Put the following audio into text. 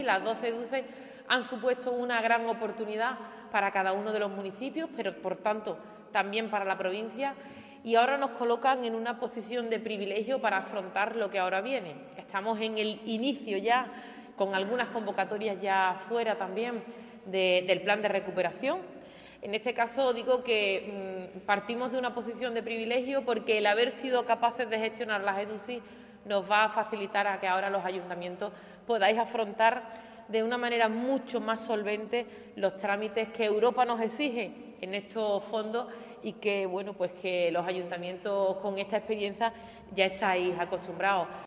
las 12 EDUCE han supuesto una gran oportunidad para cada uno de los municipios, pero por tanto también para la provincia, y ahora nos colocan en una posición de privilegio para afrontar lo que ahora viene. Estamos en el inicio ya, con algunas convocatorias ya fuera también del plan de recuperación. En este caso digo que partimos de una posición de privilegio porque el haber sido capaces de gestionar las EDUCI nos va a facilitar a que ahora los ayuntamientos podáis afrontar de una manera mucho más solvente los trámites que Europa nos exige en estos fondos y que, bueno, pues que los ayuntamientos con esta experiencia ya estáis acostumbrados.